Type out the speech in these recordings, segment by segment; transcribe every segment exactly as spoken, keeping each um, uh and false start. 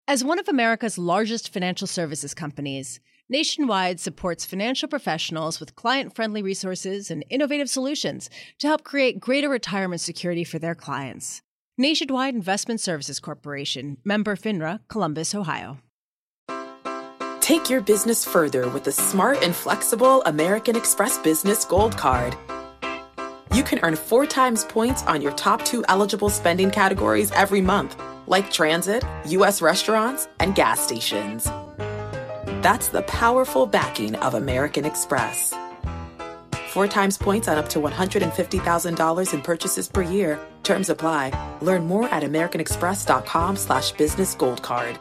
As one of America's largest financial services companies, Nationwide supports financial professionals with client-friendly resources and innovative solutions to help create greater retirement security for their clients. Nationwide Investment Services Corporation, member FINRA, Columbus, Ohio. Take your business further with the smart and flexible American Express Business Gold Card. You can earn four times points on your top two eligible spending categories every month, like transit, U S restaurants, and gas stations. That's the powerful backing of American Express. Four times points on up to one hundred fifty thousand dollars in purchases per year. Terms apply. Learn more at americanexpress.com slash business gold card.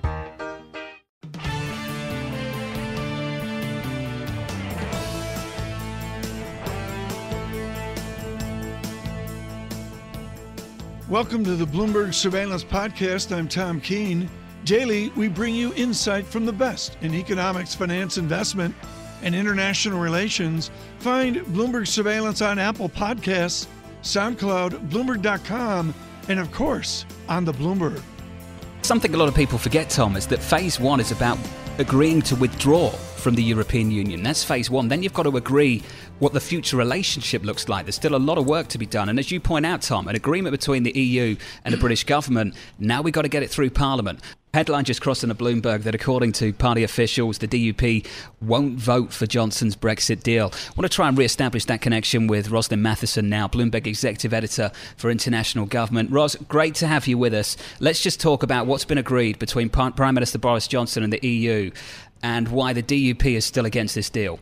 Welcome to the Bloomberg Surveillance Podcast. I'm Tom Keene. Daily, we bring you insight from the best in economics, finance, investment, and international relations. Find Bloomberg Surveillance on Apple Podcasts, SoundCloud, Bloomberg dot com, and of course, on the Bloomberg. Something a lot of people forget, Tom, is that phase one is about agreeing to withdraw from the European Union. That's phase one. Then you've got to agree what the future relationship looks like. There's still a lot of work to be done. And as you point out, Tom, an agreement between the E U and the British government, now we've got to get it through Parliament. Headline just crossed in the Bloomberg that according to party officials, the D U P won't vote for Johnson's Brexit deal. I want to try and re-establish that connection with Roslyn Matheson now, Bloomberg Executive Editor for International Government. Ros, great to have you with us. Let's just talk about what's been agreed between Prime Minister Boris Johnson and the E U and why the D U P is still against this deal.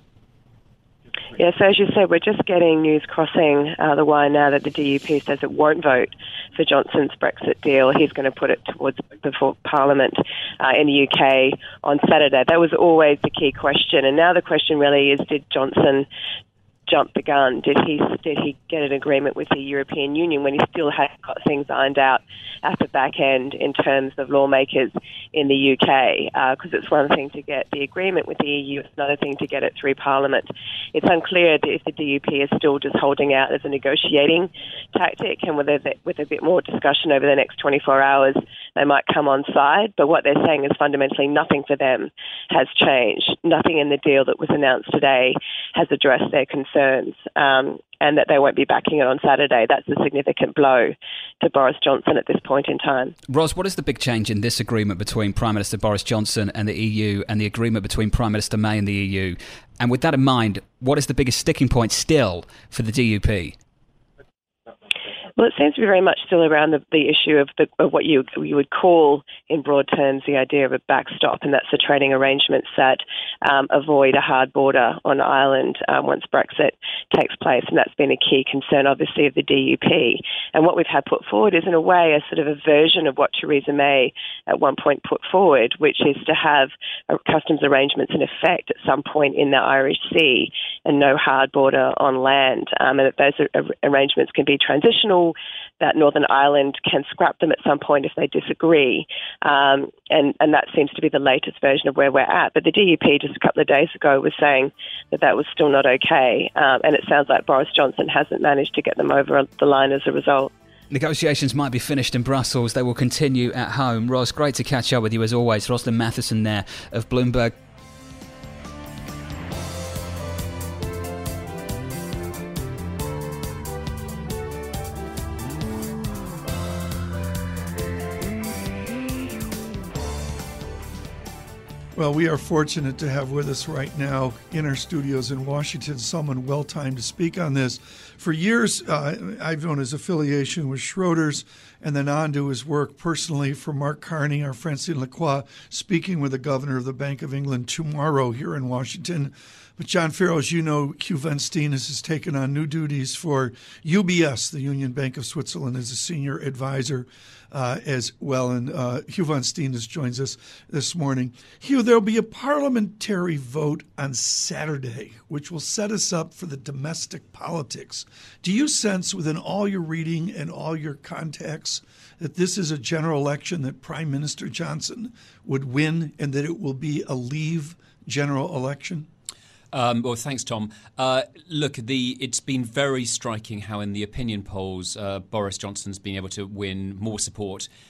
Yes, so as you said, we're just getting news crossing uh, the wire now that the D U P says it won't vote for Johnson's Brexit deal. He's going to put it towards before Parliament uh, in the U K on Saturday. That was always the key question. And now the question really is, did Johnson jump the gun? Did he did he get an agreement with the European Union when he still had got things ironed out at the back end in terms of lawmakers in the U K? Because uh, it's one thing to get the agreement with the E U, it's another thing to get it through Parliament. It's unclear if the D U P is still just holding out as a negotiating tactic, and whether they, with a bit more discussion over the next twenty-four hours, they might come on side. But what they're saying is fundamentally nothing for them has changed. Nothing in the deal that was announced today has addressed their concerns, um, and that they won't be backing it on Saturday. That's a significant blow to Boris Johnson at this point in time. Ros, what is the big change in this agreement between Prime Minister Boris Johnson and the E U and the agreement between Prime Minister May and the E U? And with that in mind, what is the biggest sticking point still for the D U P? Well, it seems to be very much still around the, the issue of, the, of what you, you would call, in broad terms, the idea of a backstop, and that's the trading arrangements that um, avoid a hard border on Ireland um, once Brexit takes place, and that's been a key concern, obviously, of the D U P. And what we've had put forward is, in a way, a sort of a version of what Theresa May at one point put forward, which is to have a customs arrangements in effect at some point in the Irish Sea and no hard border on land, um, and that those ar- arrangements can be transitional, that Northern Ireland can scrap them at some point if they disagree. Um, and, and that seems to be the latest version of where we're at. But the D U P just a couple of days ago was saying that that was still not okay. Um, and it sounds like Boris Johnson hasn't managed to get them over the line as a result. Negotiations might be finished in Brussels. They will continue at home. Ros, great to catch up with you as always. Roslyn Matheson there of Bloomberg. Well, we are fortunate to have with us right now in our studios in Washington someone well-timed to speak on this. For years, uh, I've known his affiliation with Schroders, and then on to his work personally for Mark Carney, our Francine Lacroix, speaking with the governor of the Bank of England tomorrow here in Washington. But John Farrell, as you know, Hugh Van Steenis has taken on new duties for U B S, the Union Bank of Switzerland, as a senior advisor uh, as well. And uh, Hugh Van Steenis joins us this morning. Hugh, there'll be a parliamentary vote on Saturday, which will set us up for the domestic politics. Do you sense, within all your reading and all your contacts, that this is a general election that Prime Minister Johnson would win and that it will be a leave general election? Um, well, thanks, Tom. Uh, look, the it's been very striking how in the opinion polls uh, Boris Johnson's been able to win more support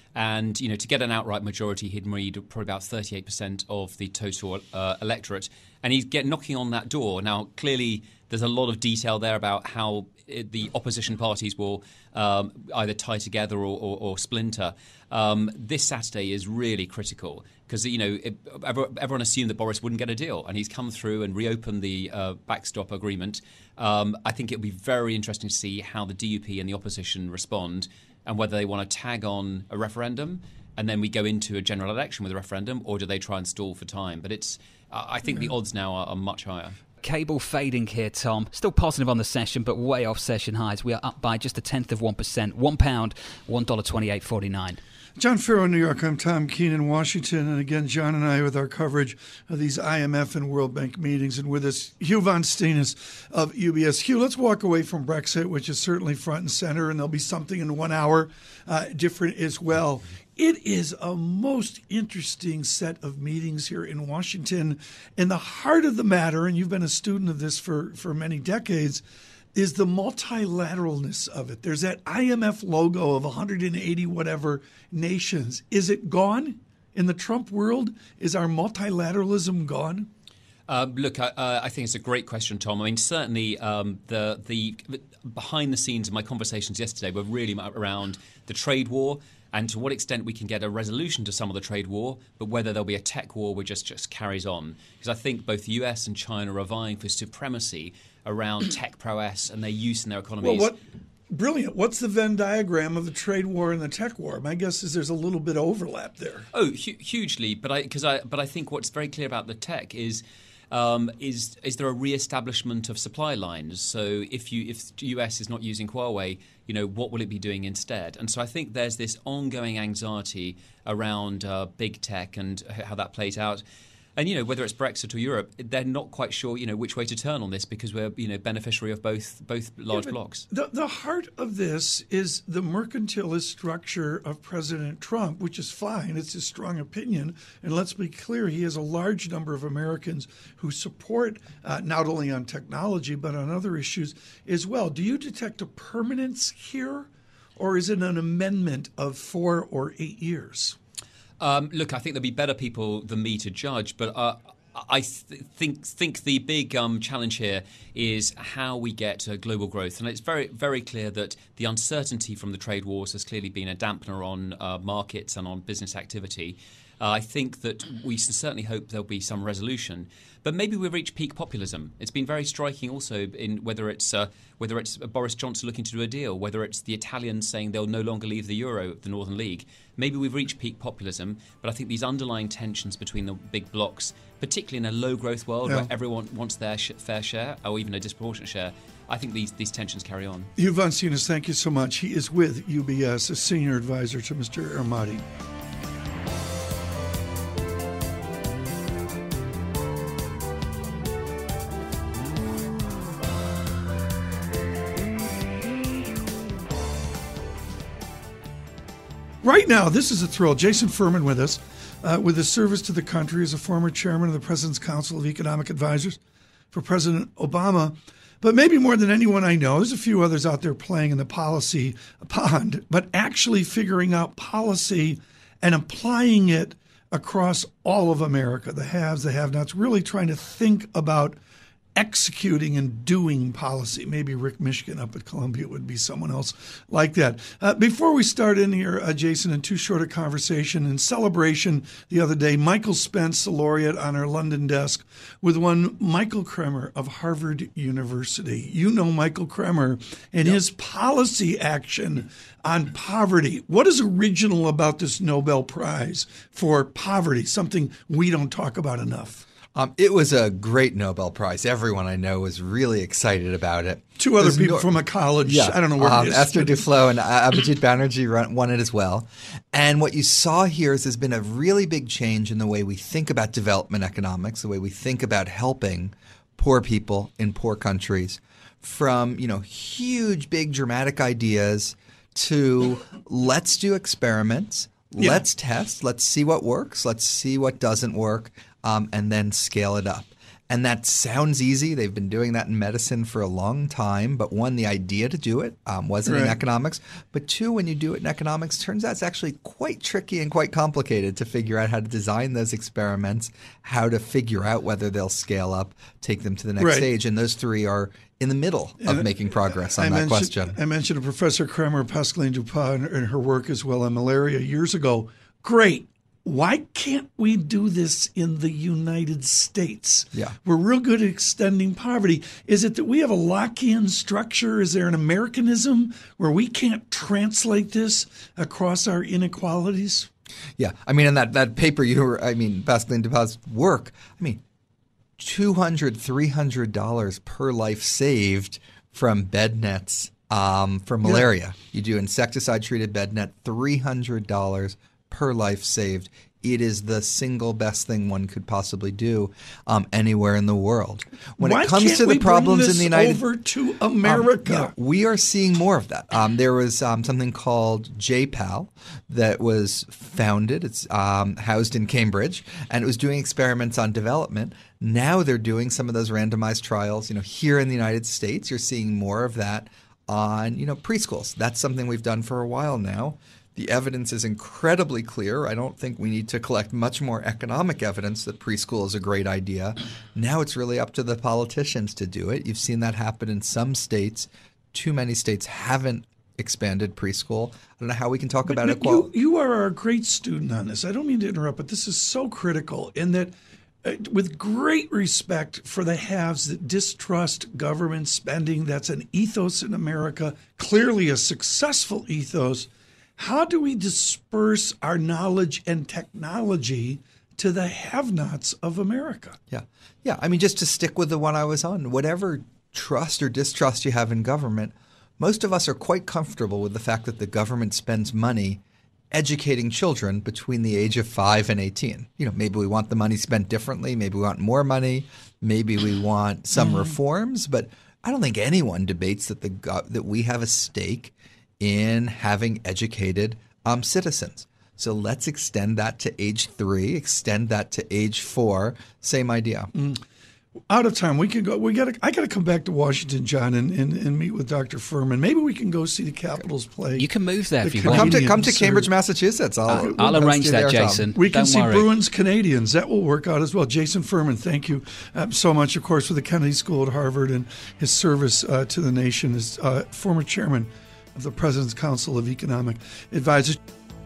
And, you know, to get an outright majority, he'd need probably about thirty-eight percent of the total uh, electorate. And he's get knocking on that door. Now, clearly, there's a lot of detail there about how it, the opposition parties will um, either tie together or, or, or splinter. Um, this Saturday is really critical because, you know, it, everyone assumed that Boris wouldn't get a deal, and he's come through and reopened the uh, backstop agreement. Um, I think it'll be very interesting to see how the D U P and the opposition respond and whether they want to tag on a referendum and then we go into a general election with a referendum, or do they try and stall for time? But it's, uh, I think the odds now are, are much higher. Cable fading here, Tom. Still positive on the session, but way off session highs. We are up by just a tenth of one percent. One pound, one dollar twenty-eight forty-nine. John Farrow, New York. I'm Tom Keene in Washington. And again, John and I with our coverage of these I M F and World Bank meetings. And with us, Hugh Von Steenis of U B S. Hugh, let's walk away from Brexit, which is certainly front and center. And there'll be something in one hour uh, different as well. It is a most interesting set of meetings here in Washington. And the heart of the matter, and you've been a student of this for, for many decades, is the multilateralness of it. There's that I M F logo of one hundred eighty whatever nations. Is it gone in the Trump world? Is our multilateralism gone? Uh, look, I, uh, I think it's a great question, Tom. I mean, certainly um, the the behind the scenes of my conversations yesterday were really around the trade war and to what extent we can get a resolution to some of the trade war, but whether there'll be a tech war which just, just carries on. Because I think both the U S and China are vying for supremacy around tech prowess and their use in their economies. Well, what, brilliant. What's the Venn diagram of the trade war and the tech war? My guess is there's a little bit of overlap there. Oh, hu- hugely. But I, cause I, but I think what's very clear about the tech is Um, is is there a re-establishment of supply lines? So if you if the U S is not using Huawei, you know, what will it be doing instead? And so I think there's this ongoing anxiety around uh, big tech and how that plays out. And, you know, whether it's Brexit or Europe, they're not quite sure, you know, which way to turn on this because we're, you know, beneficiary of both both large yeah, blocs. The, the heart of this is the mercantilist structure of President Trump, which is fine. It's his strong opinion. And let's be clear, he has a large number of Americans who support uh, not only on technology but on other issues as well. Do you detect a permanence here, or is it an amendment of four or eight years? Um, look, I think there'll be better people than me to judge, but uh, I th- think think the big um, challenge here is how we get uh, global growth. And it's very, very clear that the uncertainty from the trade wars has clearly been a dampener on uh, markets and on business activity. Uh, I think that we certainly hope there'll be some resolution. But maybe we've reached peak populism. It's been very striking also in whether it's uh, whether it's Boris Johnson looking to do a deal, whether it's the Italians saying they'll no longer leave the euro, the Northern League. Maybe we've reached peak populism, but I think these underlying tensions between the big blocs, particularly in a low-growth world yeah. where everyone wants their sh- fair share or even a disproportionate share, I think these, these tensions carry on. Hugh Von Steenis, thank you so much. He is with U B S, a senior advisor to Mister Ermati. Right now, this is a thrill. Jason Furman with us, uh, with his service to the country as a former chairman of the President's Council of Economic Advisors for President Obama. But maybe more than anyone I know, there's a few others out there playing in the policy pond, but actually figuring out policy and applying it across all of America, the haves, the have-nots, really trying to think about executing and doing policy. Maybe Rick Mishkin up at Columbia would be someone else like that. Uh, before we start in here, uh, Jason, in too short a conversation, in celebration the other day, Michael Spence, the laureate on our London desk, with one Michael Kremer of Harvard University. You know Michael Kremer and yep. his policy action on poverty. What is original about this Nobel Prize for poverty, something we don't talk about enough? Um, it was a great Nobel Prize. Everyone I know was really excited about it. Two other There's people no, from a college. Yeah, I don't know where um, it is. Esther Duflo and Abhijit Banerjee won it as well. And what you saw here is there's been a really big change in the way we think about development economics, the way we think about helping poor people in poor countries, from, you know, huge, big, dramatic ideas to let's do experiments, yeah. let's test, let's see what works, let's see what doesn't work. Um, and then scale it up. And that sounds easy. They've been doing that in medicine for a long time. But one, the idea to do it um, wasn't Right. in economics. But two, when you do it in economics, turns out it's actually quite tricky and quite complicated to figure out how to design those experiments, how to figure out whether they'll scale up, take them to the next Right. stage. And those three are in the middle of And making progress on I that mentioned, question. I mentioned Professor Kramer Pascaline Dupont and her, and her work as well on malaria years ago. Great. Why can't we do this in the United States? Yeah. We're real good at extending poverty. Is it that we have a Lockean structure? Is there an Americanism where we can't translate this across our inequalities? Yeah. I mean, in that, that paper you were, I mean, Pascaline Dupont's work, I mean, two hundred dollars, three hundred dollars per life saved from bed nets um, for malaria. Yeah. You do insecticide-treated bed net, three hundred dollars per life saved. It is the single best thing one could possibly do um, anywhere in the world. When Why it comes can't to we the problems bring in the this United over to America? Um, yeah, we are seeing more of that. Um, there was um, something called J PAL that was founded. It's um, housed in Cambridge, and it was doing experiments on development. Now they're doing some of those randomized trials. You know, here in the United States, you're seeing more of that on, you know, preschools. That's something we've done for a while now. The evidence is incredibly clear. I don't think we need to collect much more economic evidence that preschool is a great idea. Now it's really up to the politicians to do it. You've seen that happen in some states. Too many states haven't expanded preschool. I don't know how we can talk But about Nick, equality. You, you are a great student on this. I don't mean to interrupt, but this is so critical in that uh, with great respect for the haves that distrust government spending, that's an ethos in America, clearly a successful ethos. How do we disperse our knowledge and technology to the have-nots of America? Yeah. Yeah. I mean, just to stick with the one I was on, whatever trust or distrust you have in government, most of us are quite comfortable with the fact that the government spends money educating children between the age of five and eighteen. You know, maybe we want the money spent differently. Maybe we want more money. Maybe we want some mm-hmm. reforms. But I don't think anyone debates that the go- that we have a stake in having educated um, citizens. So let's extend that to age three, extend that to age four. Same idea. Mm. Out of time. We can go. We got. I got to come back to Washington, John, and, and, and meet with Doctor Furman. Maybe we can go see the Capitals play. You can move there the if you Come want. to come to Canadians Cambridge, or- Massachusetts. I'll, I'll, we'll I'll host arrange you that, there, Tom. Jason. We can Don't see worry. Bruins Canadians. That will work out as well. Jason Furman, thank you uh, so much, of course, for the Kennedy School at Harvard and his service uh, to the nation as uh, former chairman of the President's Council of Economic Advisors.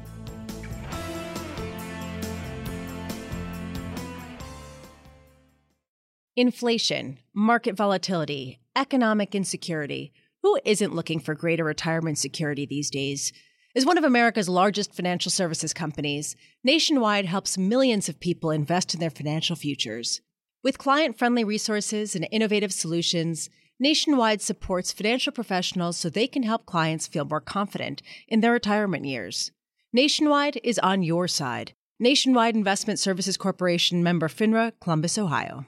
Inflation, market volatility, economic insecurity. Who isn't looking for greater retirement security these days? As one of America's largest financial services companies, Nationwide helps millions of people invest in their financial futures. With client-friendly resources and innovative solutions, Nationwide supports financial professionals so they can help clients feel more confident in their retirement years. Nationwide is on your side. Nationwide Investment Services Corporation, member FINRA, Columbus, Ohio.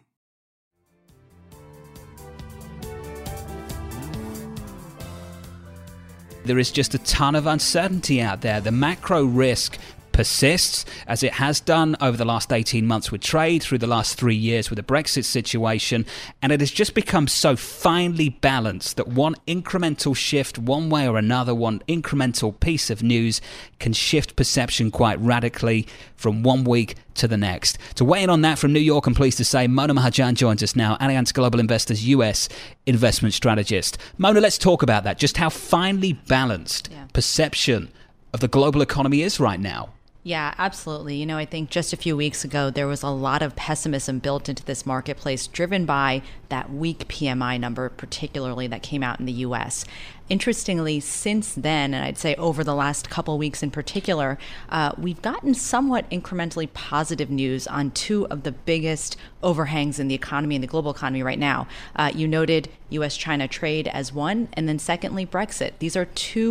There is just a ton of uncertainty out there. The macro risk persists, as it has done over the last eighteen months with trade, through the last three years with the Brexit situation, and it has just become so finely balanced that one incremental shift one way or another, one incremental piece of news can shift perception quite radically from one week to the next. To weigh in on that from New York, I'm pleased to say Mona Mahajan joins us now, Allianz Global Investors U S investment strategist. Mona, let's talk about that, just how finely balanced Yeah. perception of the global economy is right now. Yeah, absolutely. You know, I think just a few weeks ago, there was a lot of pessimism built into this marketplace, driven by that weak P M I number, particularly that came out in the U S. Interestingly, since then, and I'd say over the last couple weeks in particular, uh, we've gotten somewhat incrementally positive news on two of the biggest overhangs in the economy, in the global economy right now. Uh, you noted U S China trade as one, and then secondly, Brexit. These are two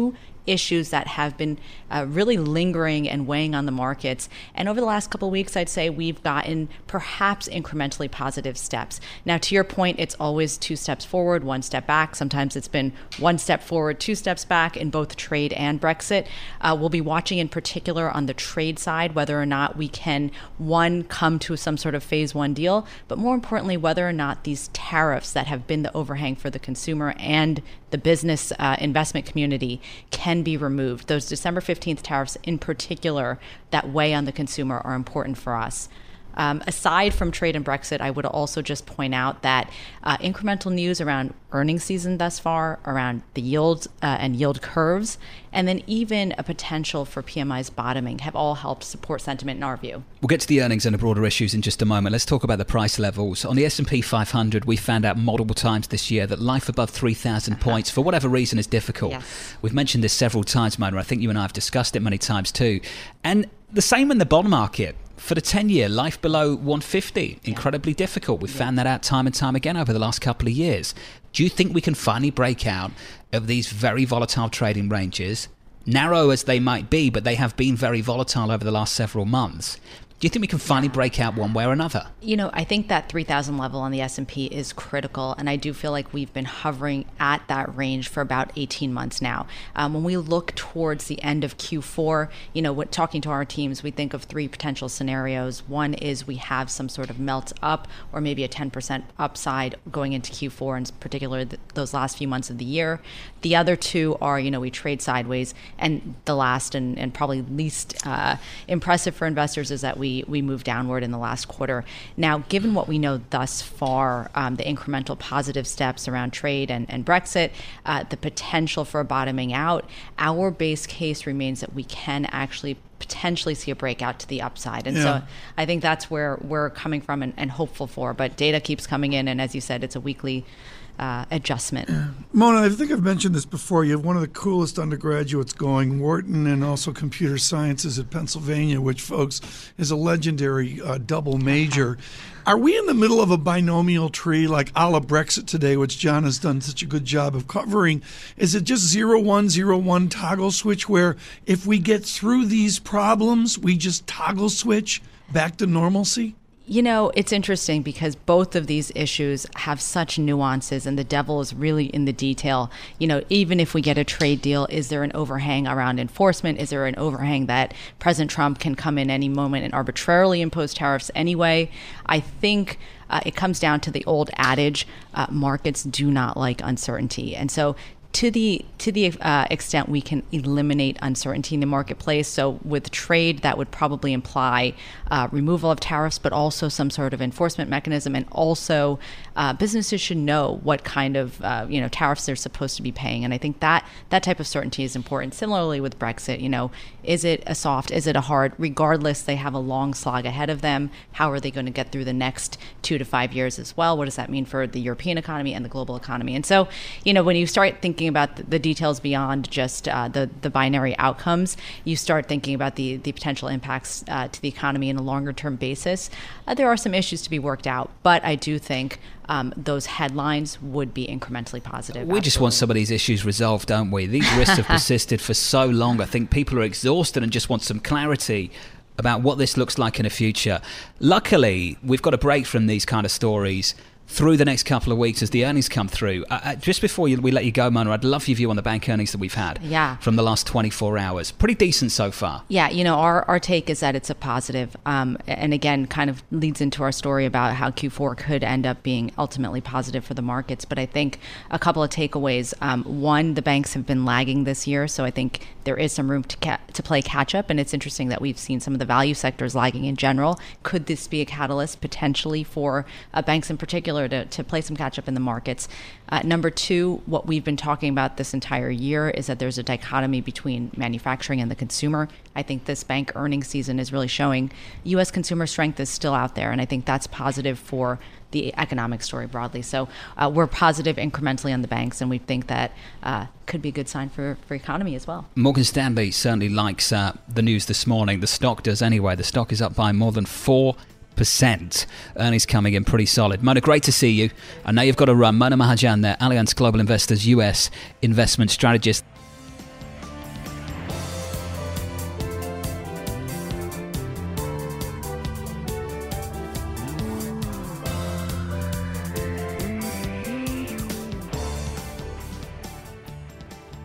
issues that have been uh, really lingering and weighing on the markets. And over the last couple of weeks, I'd say we've gotten perhaps incrementally positive steps. Now, to your point, it's always two steps forward, one step back. Sometimes it's been one step forward, two steps back in both trade and Brexit. Uh, we'll be watching in particular on the trade side whether or not we can, one, come to some sort of phase one deal, but more importantly, whether or not these tariffs that have been the overhang for the consumer and the business uh, investment community can be removed. Those December fifteenth tariffs in particular that weigh on the consumer are important for us. Um, aside from trade and Brexit, I would also just point out that uh, incremental news around earnings season thus far, around the yields uh, and yield curves, and then even a potential for P M Is bottoming have all helped support sentiment in our view. We'll get to the earnings and the broader issues in just a moment. Let's talk about the price levels. On the S and P five hundred, we found out multiple times this year that life above three thousand points, for whatever reason, is difficult. Yes. We've mentioned this several times, Mona. I think you and I have discussed it many times too. And the same in the bond market. For the ten-year, life below one fifty, incredibly yeah. difficult. We've yeah. found that out time and time again over the last couple of years. Do you think we can finally break out of these very volatile trading ranges, narrow as they might be, but they have been very volatile over the last several months? Do you think we can finally break out one way or another? You know, I think that three thousand level on the S and P is critical, and I do feel like we've been hovering at that range for about eighteen months now. Um, when we look towards the end of Q four, you know, what, talking to our teams, we think of three potential scenarios. One is we have some sort of melt up or maybe a ten percent upside going into Q four, in particular th- those last few months of the year. The other two are, you know, we trade sideways, and the last and, and probably least uh, impressive for investors is that we we move downward in the last quarter. Now, given what we know thus far, um, the incremental positive steps around trade and, and Brexit, uh, the potential for a bottoming out, our base case remains that we can actually potentially see a breakout to the upside. And yeah. so I think that's where we're coming from and, and hopeful for. But data keeps coming in, and as you said, it's a weekly Uh, adjustment. Yeah. Mona, I think I've mentioned this before. You have one of the coolest undergraduates going, Wharton, and also computer sciences at Pennsylvania, which, folks, is a legendary uh, double major. Are we in the middle of a binomial tree like a la Brexit today, which John has done such a good job of covering? Is it just zero one zero one toggle switch where if we get through these problems, we just toggle switch back to normalcy? You know, it's interesting because both of these issues have such nuances, and the devil is really in the detail. You know, even if we get a trade deal, is there an overhang around enforcement? Is there an overhang that President Trump can come in any moment and arbitrarily impose tariffs anyway? I think uh, it comes down to the old adage, uh, markets do not like uncertainty. And so to the to the uh, extent we can eliminate uncertainty in the marketplace. So with trade, that would probably imply uh, removal of tariffs, but also some sort of enforcement mechanism. And also uh, businesses should know what kind of uh, you know tariffs they're supposed to be paying. And I think that that type of certainty is important. Similarly with Brexit, you know, is it a soft, is it a hard? Regardless, they have a long slog ahead of them. How are they going to get through the next two to five years as well? What does that mean for the European economy and the global economy? And so, you know, when you start thinking about the details beyond just uh, the the binary outcomes, you start thinking about the the potential impacts uh, to the economy in a longer term basis. Uh, there are some issues to be worked out, but I do think um, those headlines would be incrementally positive. We Absolutely. just want some of these issues resolved, don't we? These risks have persisted for so long. I think people are exhausted and just want some clarity about what this looks like in the future. Luckily, we've got a break from these kind of stories through the next couple of weeks as the earnings come through. Uh, just before you, we let you go, Mona, I'd love your view on the bank earnings that we've had yeah. from the last twenty-four hours. Pretty decent so far. Yeah, you know, our, our take is that it's a positive. Um, and again, kind of leads into our story about how Q four could end up being ultimately positive for the markets. But I think a couple of takeaways. Um, one, the banks have been lagging this year, so I think there is some room to ca- to play catch up. And it's interesting that we've seen some of the value sectors lagging in general. Could this be a catalyst potentially for uh, banks in particular To, to play some catch up in the markets? Uh, number two, what we've been talking about this entire year is that there's a dichotomy between manufacturing and the consumer. I think this bank earnings season is really showing U S consumer strength is still out there, and I think that's positive for the economic story broadly. So uh, we're positive incrementally on the banks, and we think that uh, could be a good sign for, for economy as well. Morgan Stanley certainly likes uh, the news this morning. The stock does anyway. The stock is up by more than four percent. Earnings coming in pretty solid. Mona, great to see you. I know you've got to run. Mona Mahajan there, Allianz Global Investors U S investment strategist.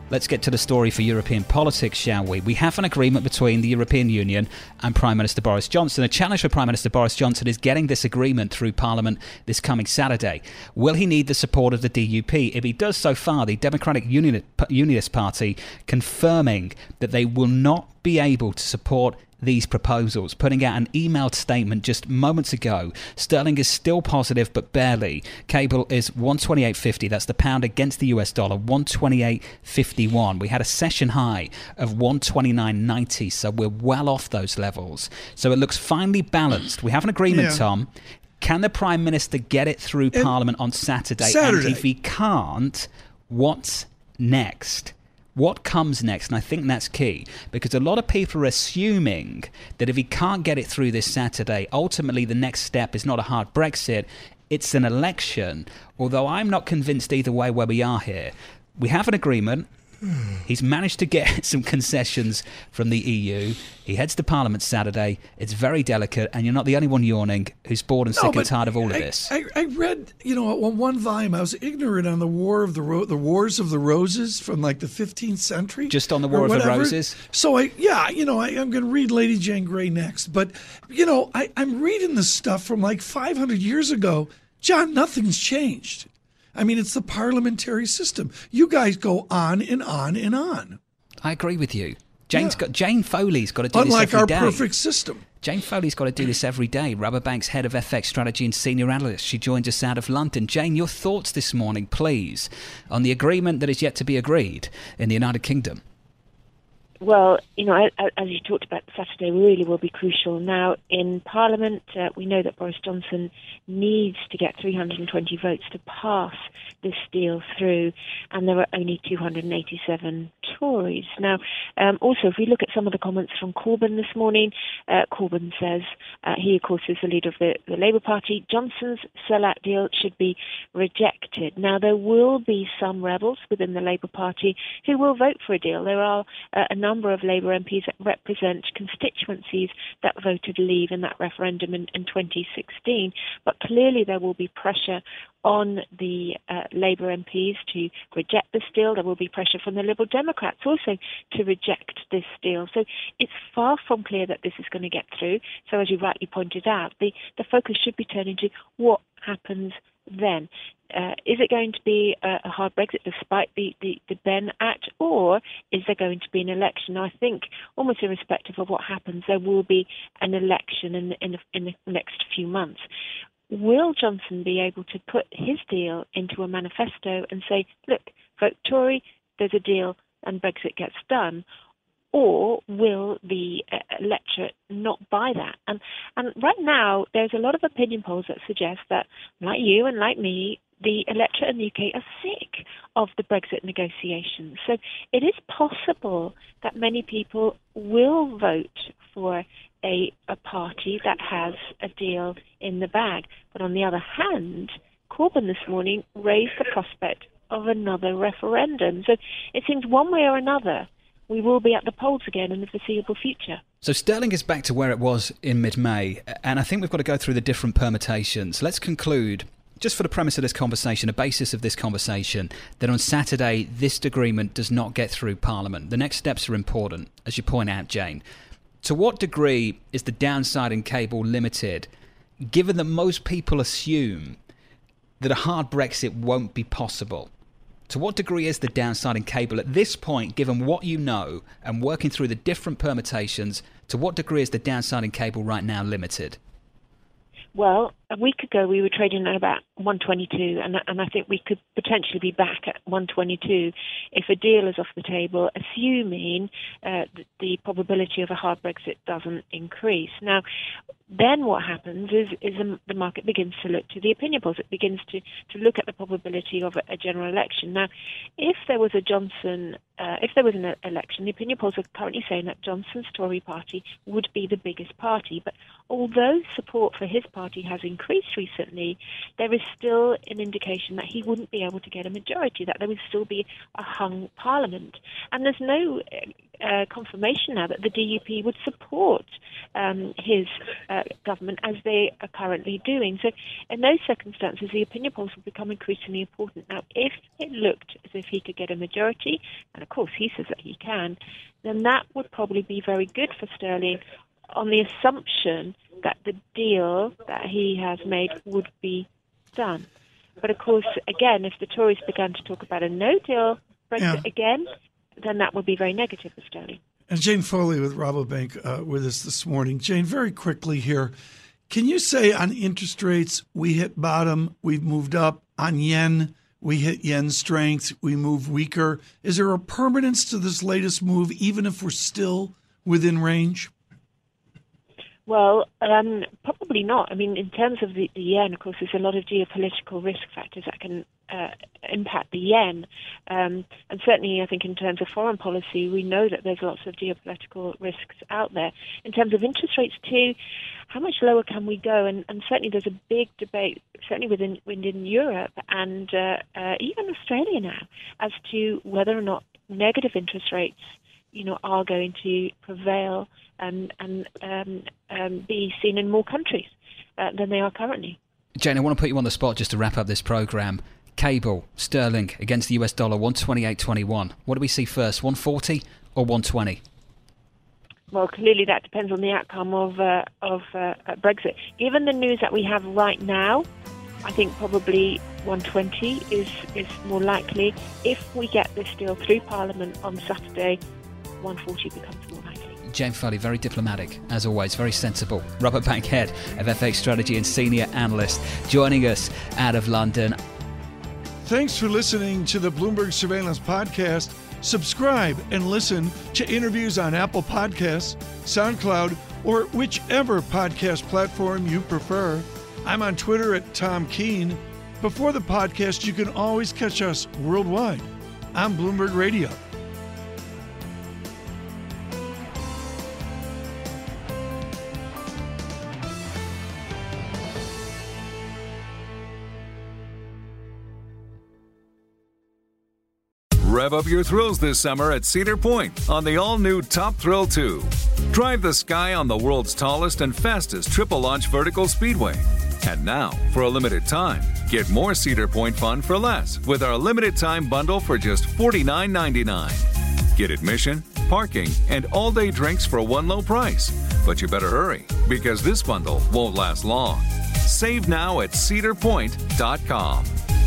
Let's get to the story for European politics, shall we? We have an agreement between the European Union and Prime Minister Boris Johnson. A challenge for Prime Minister Boris Johnson is getting this agreement through Parliament this coming Saturday. Will he need the support of the D U P? If he does so far, the Democratic Unionist Party confirming that they will not be able to support these proposals, putting out an emailed statement just moments ago. Sterling is still positive, but barely. Cable is one twenty-eight fifty. That's the pound against the U S dollar, one twenty-eight fifty-one. We had a session high of one twenty-nine ninety, so we're well off those levels. So it looks finely balanced. We have an agreement, yeah. Tom. Can the Prime Minister get it through and Parliament on Saturday? Saturday? And if he can't, what's next? What comes next? And I think that's key, because a lot of people are assuming that if he can't get it through this Saturday, ultimately the next step is not a hard Brexit, it's an election. Although I'm not convinced either way where we are here. We have an agreement. He's managed to get some concessions from the E U. He heads to Parliament Saturday. It's very delicate, and you're not the only one yawning who's bored and sick no, and tired of all I, of this. I, I read, you know, on one volume, I was ignorant on the War of the Ro- the Wars of the Roses from like the fifteenth century. Just on the War of the Roses? So, I, yeah, you know, I, I'm going to read Lady Jane Grey next. But, you know, I, I'm reading this stuff from like five hundred years ago. John, nothing's changed. I mean, it's the parliamentary system. You guys go on and on and on. I agree with you. Jane's yeah. got Jane Foley's got to do Unlike this every day. Unlike our perfect system. Jane Foley's got to do this every day. Rabobank's head of F X strategy and senior analyst. She joins us out of London. Jane, your thoughts this morning, please, on the agreement that is yet to be agreed in the United Kingdom. Well, you know, as you talked about, Saturday really will be crucial. Now, in Parliament, uh, we know that Boris Johnson needs to get three hundred twenty votes to pass this deal through, and there are only two hundred eighty-seven Tories. Now, um, also, if we look at some of the comments from Corbyn this morning, uh, Corbyn says, uh, he, of course, is the leader of the, the Labour Party, Johnson's sellout deal should be rejected. Now, there will be some rebels within the Labour Party who will vote for a deal. There are uh, a number of Labour M Ps that represent constituencies that voted leave in that referendum in, in twenty sixteen. But clearly there will be pressure on the uh, Labour M Ps to reject this deal. There will be pressure from the Liberal Democrats also to reject this deal. So it's far from clear that this is going to get through. So as you rightly pointed out, the, the focus should be turning to what happens then. Uh, is it going to be a, a hard Brexit despite the, the, the Benn Act, or is there going to be an election? I think, almost irrespective of what happens, there will be an election in the, in the, in the next few months. Will Johnson be able to put his deal into a manifesto and say, look, vote Tory, there's a deal, and Brexit gets done? Or will the uh, electorate not buy that? And and right now, there's a lot of opinion polls that suggest that, like you and like me, the electorate in the U K are sick of the Brexit negotiations. So it is possible that many people will vote for a, a party that has a deal in the bag. But on the other hand, Corbyn this morning raised the prospect of another referendum. So it seems one way or another, we will be at the polls again in the foreseeable future. So sterling is back to where it was in mid-May, and I think we've got to go through the different permutations. Let's conclude, just for the premise of this conversation, a basis of this conversation, that on Saturday this agreement does not get through Parliament. The next steps are important, as you point out, Jane. To what degree is the downside in cable limited, given that most people assume that a hard Brexit won't be possible? To what degree is the downside in cable at this point, given what you know and working through the different permutations, to what degree is the downside in cable right now limited? Well, a week ago we were trading at about one twenty-two, and, and I think we could potentially be back at one twenty-two if a deal is off the table, assuming uh, that the probability of a hard Brexit doesn't increase. Now, then what happens is, is the market begins to look to the opinion polls. It begins to, to look at the probability of a, a general election. Now, if there was a Johnson, uh, if there was an election, the opinion polls are currently saying that Johnson's Tory party would be the biggest party. But although support for his party has increased recently, there is still an indication that he wouldn't be able to get a majority, that there would still be a hung parliament. And there's no uh, confirmation now that the D U P would support um, his uh, government as they are currently doing. So in those circumstances, the opinion polls will become increasingly important. Now, if it looked as if he could get a majority, and of course he says that he can, then that would probably be very good for Sterling on the assumption that the deal that he has made would be done. But of course, again, if the Tories began to talk about a no-deal Brexit yeah. again, then that would be very negative for Sterling. And Jane Foley with Rabobank uh, with us this morning. Jane, very quickly here, can you say on interest rates, we hit bottom, we've moved up? On yen, we hit yen strength, we move weaker. Is there a permanence to this latest move, even if we're still within range? Well, um, probably not. I mean, in terms of the, the yen, of course, there's a lot of geopolitical risk factors that can uh, impact the yen. Um, and certainly, I think in terms of foreign policy, we know that there's lots of geopolitical risks out there. In terms of interest rates, too, how much lower can we go? And, and certainly there's a big debate, certainly within, within Europe and uh, uh, even Australia now, as to whether or not negative interest rates, you know, are going to prevail and, and um, um, be seen in more countries uh, than they are currently. Jane, I want to put you on the spot just to wrap up this programme. Cable, sterling against the U S dollar, one twenty-eight twenty-one. What do we see first, one forty or one twenty? Well, clearly that depends on the outcome of uh, of uh, Brexit. Given the news that we have right now, I think probably one twenty is, is more likely. If we get this deal through Parliament on Saturday, one forty becomes more likely. Jane Foley, very diplomatic, as always, very sensible. Rabobank head of F X strategy and senior analyst, joining us out of London. Thanks for listening to the Bloomberg Surveillance Podcast. Subscribe and listen to interviews on Apple Podcasts, SoundCloud, or whichever podcast platform you prefer. I'm on Twitter at Tom Keene. Before the podcast, you can always catch us worldwide on Bloomberg Radio. Rev up your thrills this summer at Cedar Point on the all-new Top Thrill two. Drive the sky on the world's tallest and fastest triple-launch vertical speedway. And now, for a limited time, get more Cedar Point fun for less with our limited-time bundle for just forty-nine ninety-nine. Get admission, parking, and all-day drinks for one low price. But you better hurry, because this bundle won't last long. Save now at cedar point dot com.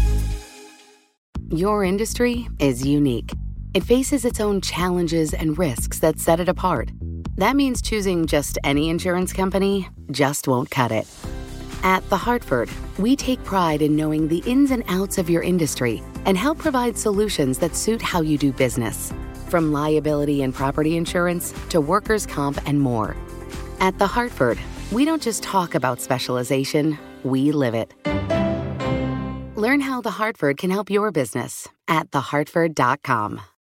Your industry is unique. It faces its own challenges and risks that set it apart. That means choosing just any insurance company just won't cut it. At The Hartford, we take pride in knowing the ins and outs of your industry and help provide solutions that suit how you do business. From liability and property insurance to workers' comp and more. At The Hartford, we don't just talk about specialization, we live it. Learn how The Hartford can help your business at the hartford dot com.